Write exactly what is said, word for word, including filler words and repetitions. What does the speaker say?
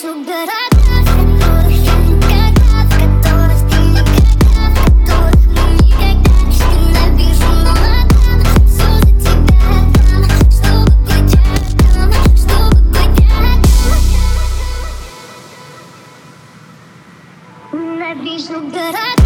Ненавижу города, в которых я никогда, в которых ты никогда, в которых мы никогда. Ненавижу молода, все за тебя отдам, чтобы быть рядом, чтобы быть рядом. Ненавижу города.